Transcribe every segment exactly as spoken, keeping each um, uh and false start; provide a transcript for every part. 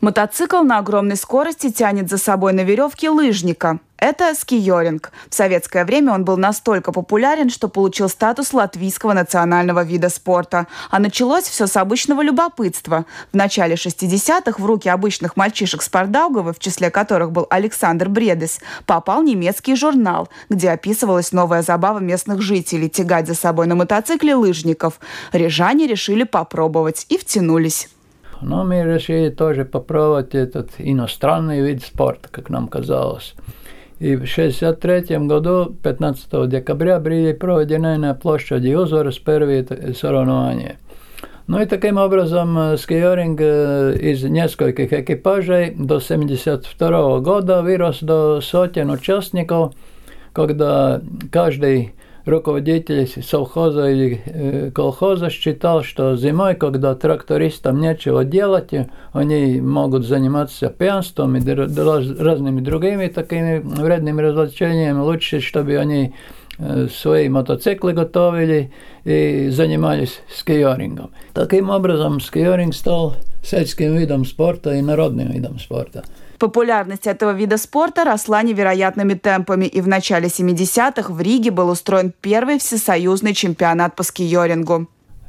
Мотоцикл на огромной скорости тянет за собой на веревке лыжника. Это скийоринг. В советское время он был настолько популярен, что получил статус латвийского национального вида спорта. А началось все с обычного любопытства. В начале шестидесятых в руки обычных мальчишек с Пардаугавы, в числе которых был Александр Бредес, попал немецкий журнал, где описывалась новая забава местных жителей – тягать за собой на мотоцикле лыжников. Рижане решили попробовать и втянулись. Но мы решили тоже попробовать этот иностранный вид спорта, как нам казалось. И в шестьдесят третьем году, пятнадцатого декабря, были проведены на площади Узварас первые соревнования. Ну и таким образом скийоринг из нескольких экипажей до семьдесят второго года вырос до сотен участников, когда каждый руководитель совхоза или э, колхоза считал, что зимой, когда трактористам нечего делать, они могут заниматься пьянством и разными другими такими вредными развлечениями. Лучше, чтобы они э, свои мотоциклы готовили и занимались скийорингом. Таким образом, скийоринг стал сельским видом спорта и народным видом спорта. Популярность этого вида спорта росла невероятными темпами, и в начале семидесятых в Риге был устроен первый всесоюзный чемпионат по скийорингу.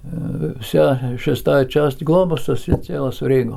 Вся шестая часть глобуса слетелась в Ригу.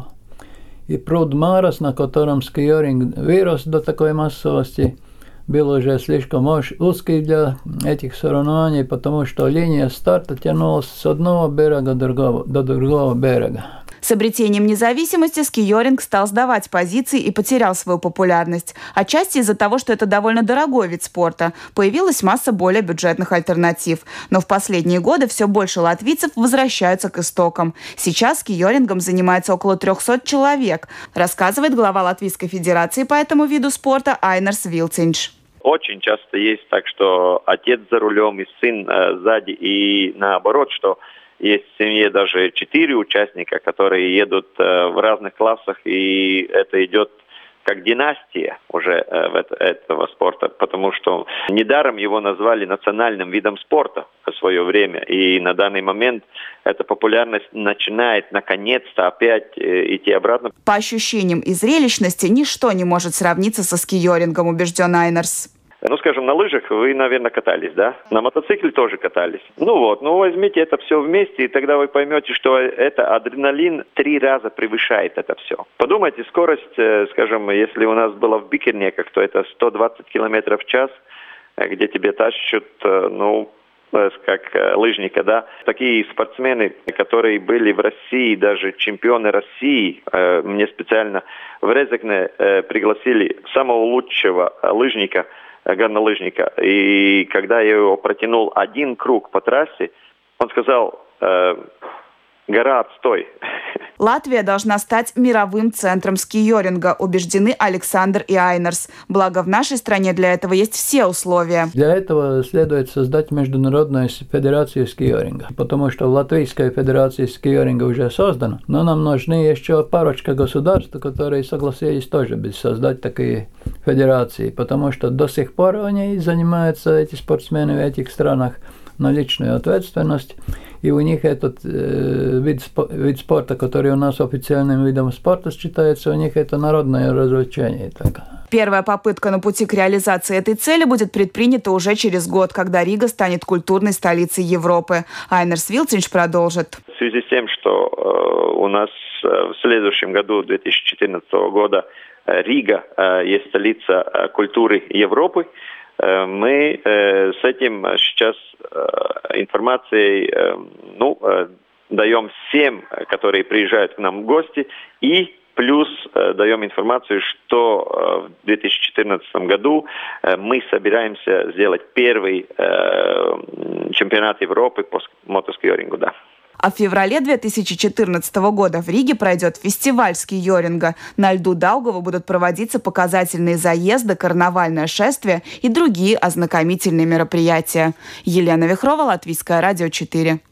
И пруд Марас, на котором скийоринг вырос до такой массовости, был уже слишком узкий для этих соревнований, потому что линия старта тянулась с одного берега до другого, до другого берега. С обретением независимости скийоринг стал сдавать позиции и потерял свою популярность. Отчасти из-за того, что это довольно дорогой вид спорта. Появилась масса более бюджетных альтернатив. Но в последние годы все больше латвийцев возвращаются к истокам. Сейчас скийорингом занимается около трехсот человек, рассказывает глава Латвийской Федерации по этому виду спорта Айнарс Вилциņš. Очень часто есть так, что отец за рулем и сын э, сзади, и наоборот, что есть в семье даже четыре участника, которые едут э, в разных классах, и это идет как династия уже э, в это, этого спорта, потому что недаром его назвали национальным видом спорта в свое время, и на данный момент эта популярность начинает наконец-то опять э, идти обратно. По ощущениям и зрелищности ничто не может сравниться со скийорингом, убежден Айнарс. Ну, скажем, на лыжах вы, наверное, катались, да? На мотоцикле тоже катались. Ну вот, ну возьмите это все вместе, и тогда вы поймете, что это адреналин три раза превышает это все. Подумайте, скорость, скажем, если у нас было в Бикернеках, то это сто двадцать километров в час, где тебе тащат, ну, как лыжника, да. Такие спортсмены, которые были в России, даже чемпионы России, мне специально в Резекне пригласили самого лучшего лыжника, горнолыжника. И когда я его протянул один круг по трассе, он сказал: э, «Гора, отстой». Латвия должна стать мировым центром скийоринга, убеждены Александр и Айнарс. Благо, в нашей стране для этого есть все условия. Для этого следует создать Международную федерацию скийоринга, потому что Латвийская федерация скийоринга уже создана, но нам нужны еще парочка государств, которые согласились тоже создать такие федерации, потому что до сих пор они занимаются, эти спортсмены в этих странах, на личную ответственность, и у них этот э, вид, вид спорта, который у нас официальным видом спорта считается, у них это народное развлечение. Так. Первая попытка на пути к реализации этой цели будет предпринята уже через год, когда Рига станет культурной столицей Европы. Айнарс Вилциņš продолжит. В связи с тем, что э, у нас э, в следующем году, две тысячи четырнадцатого года, э, Рига э, есть столица э, культуры Европы, мы э, с этим сейчас э, информацией э, ну, э, даем всем, которые приезжают к нам в гости, и плюс э, даем информацию, что э, в две тысячи четырнадцатом году э, мы собираемся сделать первый э, чемпионат Европы по мотоскийорингу, да. А в феврале две тысячи четырнадцатого года в Риге пройдет фестиваль скийоринга. На льду Даугавы будут проводиться показательные заезды, карнавальное шествие и другие ознакомительные мероприятия. Елена Вихрова, Латвийское радио четыре.